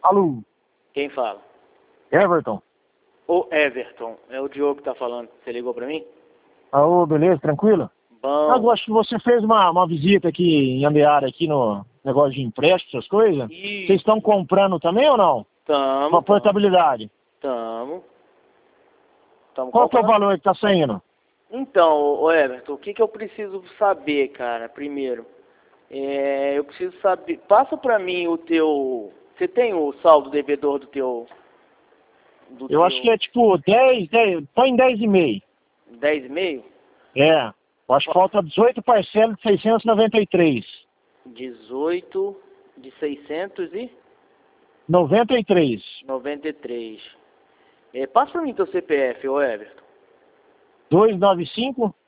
Alô, Quem fala? Everton. Ô Everton, é o Diogo que tá falando. Você ligou pra mim? Alô, beleza, tranquilo? Bom. Eu acho que você fez uma visita aqui em Ambeara, aqui no negócio de empréstimo, essas coisas. Ih, Vocês estão comprando também ou não? Uma portabilidade. Tamo Qual que é o comprando. valor que tá saindo? Então, ô Everton, o que eu preciso saber, cara, primeiro? Eu preciso saber... Passa pra mim o teu... Você tem o saldo devedor do teu... Eu acho que é tipo 10, põe em 10,5. 10,5? É, eu acho que falta 18 parcelas de 693. 18 de 93. 693. Passa pra mim teu CPF, ô Everton. 295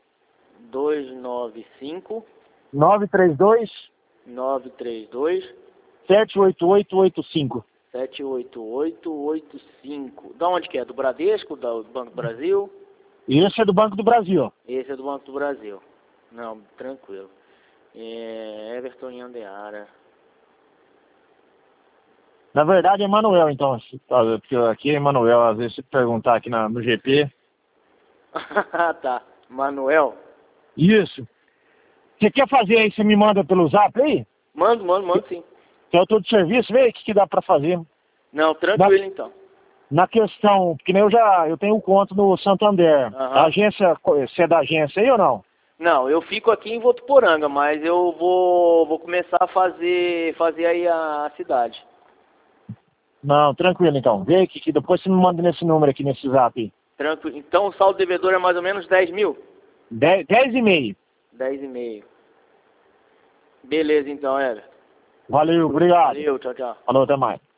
295 932 932 78885. 78885. Da onde que é? Do Bradesco? Do Banco do Brasil? Esse é do Banco do Brasil. Esse é do Banco do Brasil. Não, tranquilo. Everton em Andeara. Na verdade é Manuel, então. Porque aqui é Manuel, às vezes se perguntar aqui no GP. Tá. Manuel? Isso. Você quer fazer aí, você me manda pelo zap aí? Mando sim. Que eu tô de serviço, vê o que dá pra fazer. Não, tranquilo então. Na questão, porque nem eu tenho um conto no Santander. A agência, você é da agência aí ou não? Não, eu fico aqui em Votuporanga, mas eu vou começar a fazer aí a cidade. Não, tranquilo então. Vê que depois você me manda nesse número aqui, nesse zap aí. Tranquilo. Então o saldo devedor é mais ou menos 10 mil? 10,5. 10,5. Beleza então, Everton. Valeu, obrigado. Valeu, tchau, tchau. Falou, até mais.